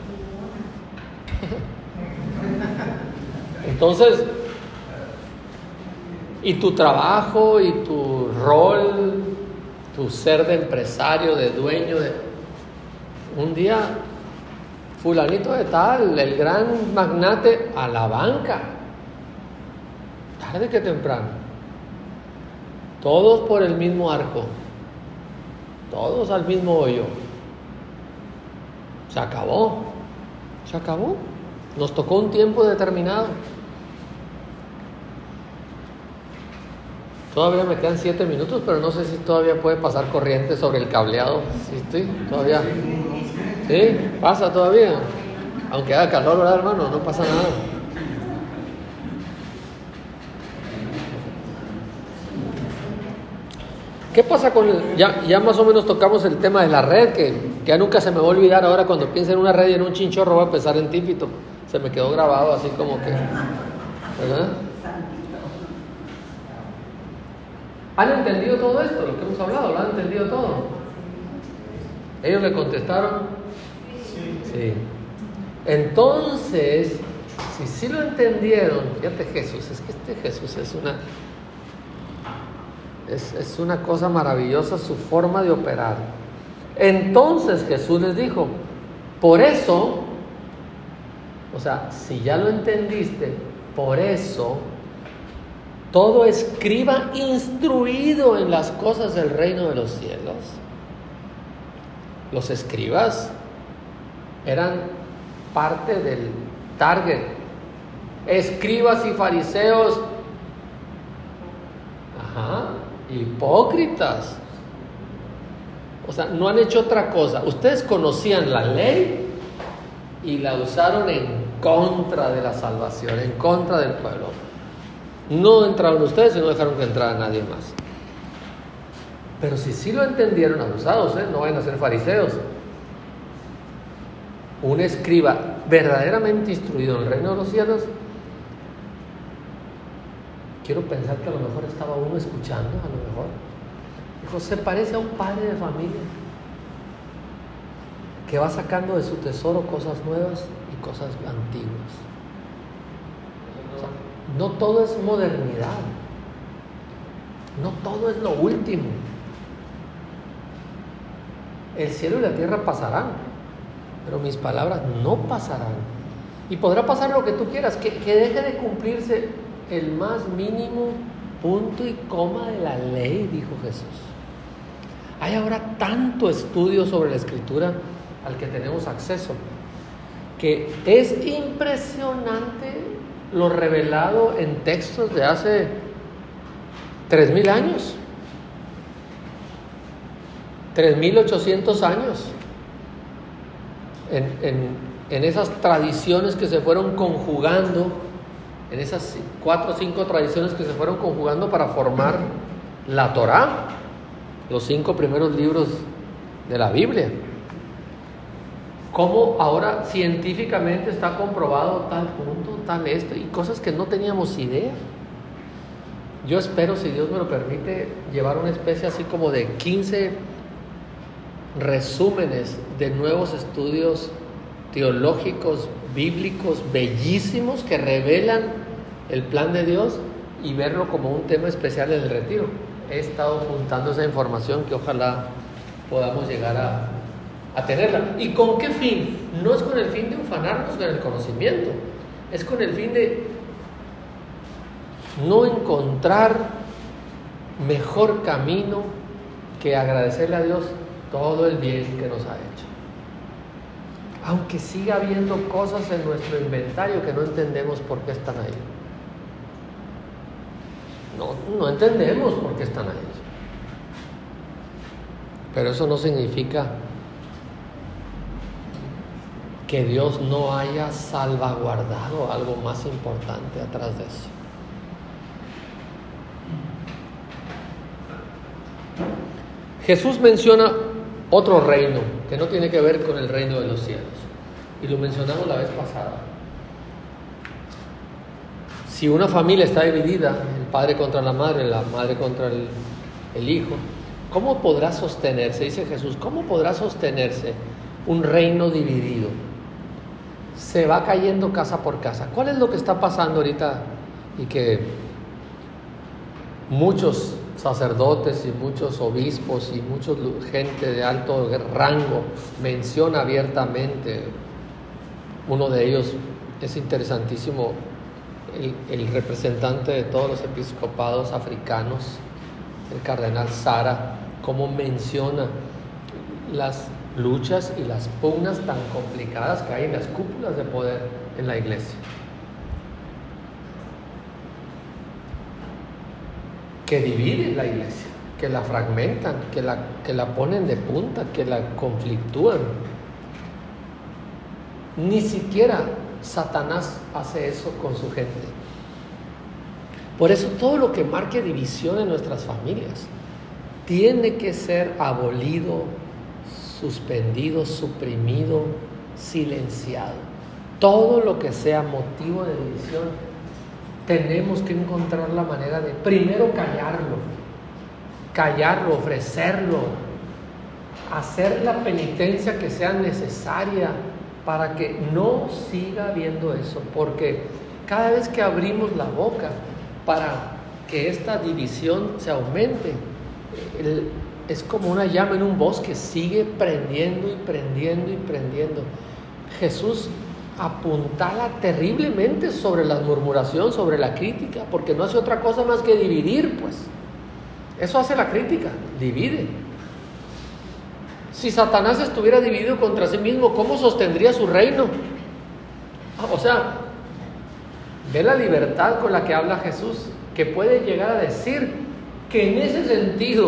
Entonces, y tu trabajo y tu rol, tu ser de empresario, de dueño, un día fulanito de tal, el gran magnate, a la banca, tarde que temprano, todos por el mismo arco, todos al mismo hoyo. Se acabó, nos tocó un tiempo determinado. Todavía me quedan 7 minutos, pero no sé si todavía puede pasar corriente sobre el cableado. Sí, estoy todavía. Sí, pasa todavía. Aunque haga calor, ¿verdad, hermano? No pasa nada. ¿Qué pasa con el...? Ya más o menos tocamos el tema de la red, que ya nunca se me va a olvidar. Ahora cuando piense en una red y en un chinchorro voy a pensar en Típito. Se me quedó grabado así como que... ¿verdad? ¿Han entendido todo esto? Lo que hemos hablado, ¿lo han entendido todo? Ellos le contestaron, sí. Entonces, si sí lo entendieron, fíjate Jesús, es que este Jesús es una cosa maravillosa su forma de operar. Entonces Jesús les dijo, por eso, o sea, si ya lo entendiste, por eso, todo escriba instruido en las cosas del reino de los cielos. Los escribas eran parte del target. Escribas y fariseos, hipócritas. O sea, no han hecho otra cosa. Ustedes conocían la ley y la usaron en contra de la salvación, en contra del pueblo. No entraron ustedes y no dejaron que entrara nadie más. Pero si sí lo entendieron, abusados, no vayan a ser fariseos. Un escriba verdaderamente instruido en el reino de los cielos, quiero pensar que a lo mejor estaba uno escuchando, a lo mejor dijo, se parece a un padre de familia que va sacando de su tesoro cosas nuevas y cosas antiguas. O sea, no todo es modernidad, no todo es lo último. El cielo y la tierra pasarán, pero mis palabras no pasarán. Y podrá pasar lo que tú quieras, que deje de cumplirse el más mínimo punto y coma de la ley, dijo Jesús. Hay ahora tanto estudio sobre la Escritura al que tenemos acceso, que es impresionante lo revelado en textos de hace 3,000 años, 3,800 años, en esas tradiciones que se fueron conjugando, en esas 4 o 5 tradiciones que se fueron conjugando para formar la Torá, los 5 primeros libros de la Biblia. Cómo ahora científicamente está comprobado tal punto, tal esto, y cosas que no teníamos idea. Yo espero, si Dios me lo permite, llevar una especie así como de 15 resúmenes de nuevos estudios teológicos, bíblicos, bellísimos, que revelan el plan de Dios, y verlo como un tema especial en el retiro. He estado juntando esa información que ojalá podamos llegar a tenerla. ¿Y con qué fin? No es con el fin de ufanarnos con el conocimiento, es con el fin de no encontrar mejor camino que agradecerle a Dios todo el bien que nos ha hecho. Aunque siga habiendo cosas en nuestro inventario que no entendemos por qué están ahí. No entendemos por qué están ahí. Pero eso no significa que Dios no haya salvaguardado algo más importante atrás de eso. Jesús menciona otro reino que no tiene que ver con el reino de los cielos, y lo mencionamos la vez pasada. Si una familia está dividida, el padre contra la madre contra el hijo, ¿cómo podrá sostenerse? Dice Jesús, ¿cómo podrá sostenerse un reino dividido? Se va cayendo casa por casa. ¿Cuál es lo que está pasando ahorita? Y que muchos sacerdotes y muchos obispos y mucha gente de alto rango menciona abiertamente. Uno de ellos es interesantísimo, el representante de todos los episcopados africanos, el cardenal Sara, cómo menciona las luchas y las pugnas tan complicadas que hay en las cúpulas de poder en la iglesia, que dividen la iglesia, que la fragmentan, que la ponen de punta, que la conflictúan. Ni siquiera Satanás hace eso con su gente. Por eso todo lo que marque división en nuestras familias tiene que ser abolido, suspendido, suprimido, silenciado. Todo lo que sea motivo de división, tenemos que encontrar la manera de primero callarlo, ofrecerlo, hacer la penitencia que sea necesaria para que no siga habiendo eso, porque cada vez que abrimos la boca para que esta división se aumente, es como una llama en un bosque, sigue prendiendo y prendiendo y prendiendo. Jesús apuntala terriblemente sobre la murmuración, sobre la crítica, porque no hace otra cosa más que dividir, pues. Eso hace la crítica, divide. Si Satanás estuviera dividido contra sí mismo, ¿cómo sostendría su reino? O sea, ve la libertad con la que habla Jesús, que puede llegar a decir que en ese sentido,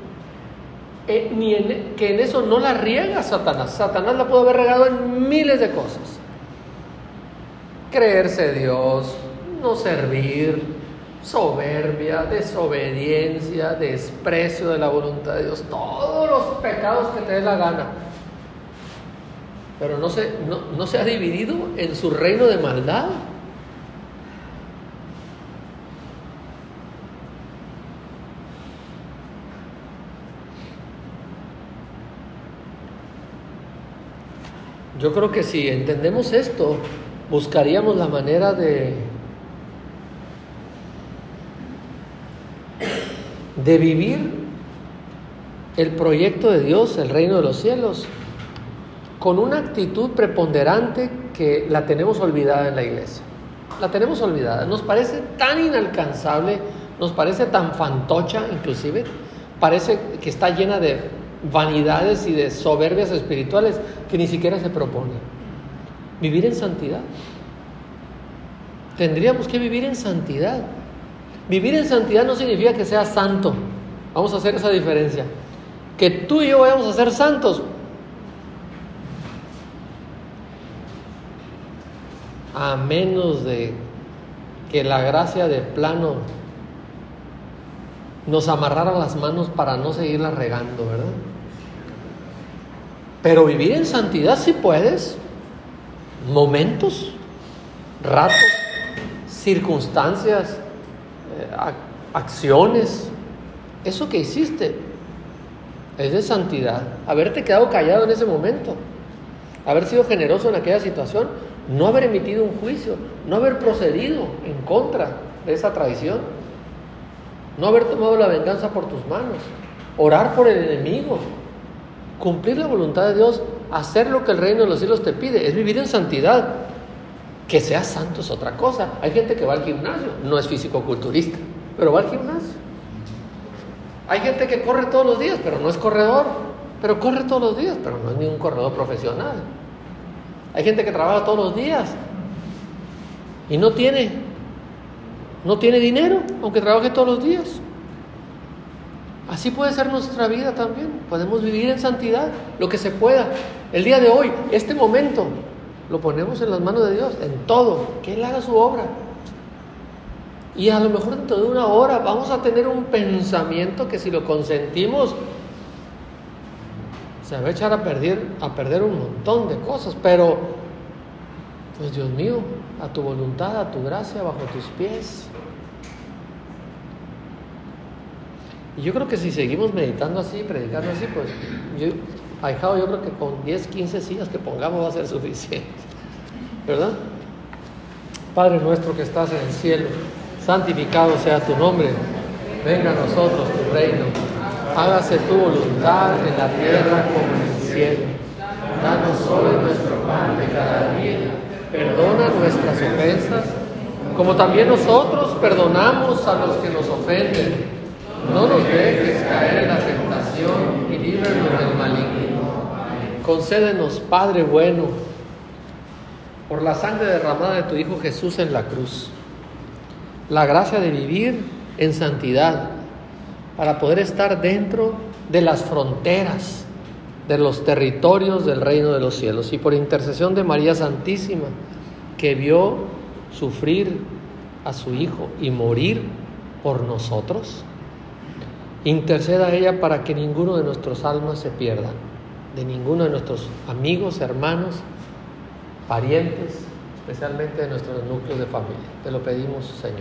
que en eso no la riega Satanás. Satanás la puede haber regado en miles de cosas. Creerse Dios, no servir, soberbia, desobediencia, desprecio de la voluntad de Dios, todos los pecados que te dé la gana. Pero no se ha dividido en su reino de maldad. Yo creo que si entendemos esto, buscaríamos la manera de vivir el proyecto de Dios, el reino de los cielos, con una actitud preponderante que la tenemos olvidada en la iglesia. La tenemos olvidada. Nos parece tan inalcanzable nos parece tan fantocha, inclusive, parece que está llena de vanidades y de soberbias espirituales que ni siquiera se propone. Vivir en santidad. Tendríamos que vivir en santidad. Vivir en santidad no significa que seas santo. Vamos a hacer esa diferencia. Que tú y yo vayamos a ser santos, a menos de que la gracia de plano nos amarrara las manos para no seguirla regando, ¿verdad? Pero vivir en santidad sí puedes. Momentos, ratos, circunstancias, acciones. Eso que hiciste es de santidad. Haberte quedado callado en ese momento, haber sido generoso en aquella situación, no haber emitido un juicio, no haber procedido en contra de esa traición, no haber tomado la venganza por tus manos, orar por el enemigo, cumplir la voluntad de Dios, hacer lo que el reino de los cielos te pide, es vivir en santidad. Que seas santo es otra cosa. Hay gente que va al gimnasio, no es físico-culturista, pero va al gimnasio. Hay gente que corre todos los días, pero no es corredor, pero corre todos los días, pero no es ni un corredor profesional. Hay gente que trabaja todos los días y no tiene dinero, aunque trabaje todos los días. Así puede ser nuestra vida también. Podemos vivir en santidad lo que se pueda. El día de hoy, este momento, lo ponemos en las manos de Dios, en todo, que Él haga su obra. Y a lo mejor dentro de una hora vamos a tener un pensamiento que si lo consentimos se va a echar a perder un montón de cosas. Pero, pues Dios mío, a tu voluntad, a tu gracia, bajo tus pies. Y yo creo que si seguimos meditando así, predicando así, pues yo creo que con 10, 15 sillas que pongamos va a ser suficiente, ¿verdad? Padre nuestro que estás en el cielo, santificado sea tu nombre, venga a nosotros tu reino, hágase tu voluntad en la tierra como en el cielo. Danos hoy nuestro pan de cada día, perdona nuestras ofensas, como también nosotros perdonamos a los que nos ofenden. No nos dejes caer en la tentación y líbranos del maligno. Concédenos, Padre bueno, por la sangre derramada de tu Hijo Jesús en la cruz, la gracia de vivir en santidad, para poder estar dentro de las fronteras, de los territorios del reino de los cielos. Y por intercesión de María Santísima, que vio sufrir a su Hijo y morir por nosotros, interceda a ella para que ninguno de nuestros almas se pierda, de ninguno de nuestros amigos, hermanos, parientes, especialmente de nuestros núcleos de familia. Te lo pedimos, Señor.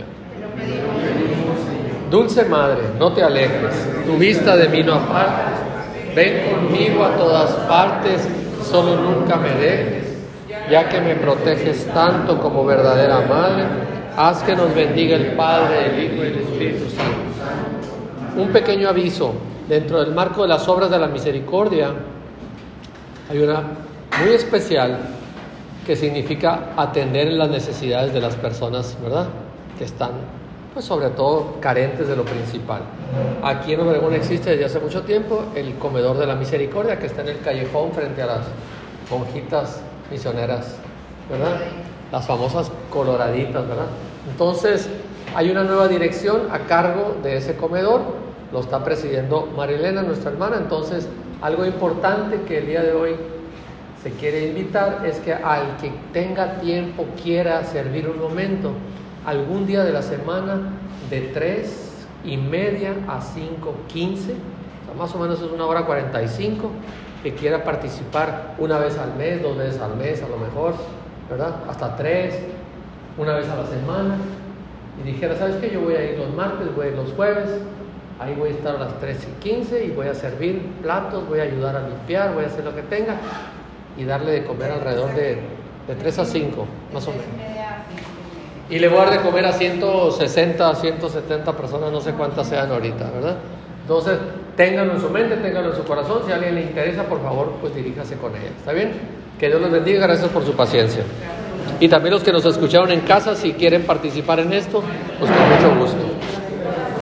Dulce Madre, no te alejes, tu vista de mí no apartes, ven conmigo a todas partes, solo nunca me dejes, ya que me proteges tanto como verdadera Madre, haz que nos bendiga el Padre, el Hijo y el Espíritu Santo. Un pequeño aviso, dentro del marco de las obras de la misericordia, hay una muy especial que significa atender las necesidades de las personas, ¿verdad?, que están, pues sobre todo, carentes de lo principal. Aquí en Obregón existe desde hace mucho tiempo el comedor de la misericordia, que está en el callejón frente a las monjitas misioneras, ¿verdad?, las famosas coloraditas, ¿verdad? Entonces, hay una nueva dirección a cargo de ese comedor, lo está presidiendo Marilena, nuestra hermana. Entonces, algo importante que el día de hoy se quiere invitar es que al que tenga tiempo, quiera servir un momento, algún día de la semana, de 3:30 a 5:15, o sea, más o menos es 1:45, que quiera participar una vez al mes, 2 veces al mes, a lo mejor, ¿verdad?, hasta 3, una vez a la semana, y dijera, ¿sabes qué? Yo voy a ir los martes, voy a ir los jueves, ahí voy a estar a las 3:15 y voy a servir platos, voy a ayudar a limpiar, voy a hacer lo que tenga y darle de comer alrededor de 3 a 5, más o menos. Y le voy a dar de comer a 160, 170 personas, no sé cuántas sean ahorita, ¿verdad? Entonces, ténganlo en su mente, ténganlo en su corazón. Si a alguien le interesa, por favor, pues diríjase con ella. ¿Está bien? Que Dios los bendiga, gracias por su paciencia. Y también los que nos escucharon en casa, si quieren participar en esto, pues con mucho gusto.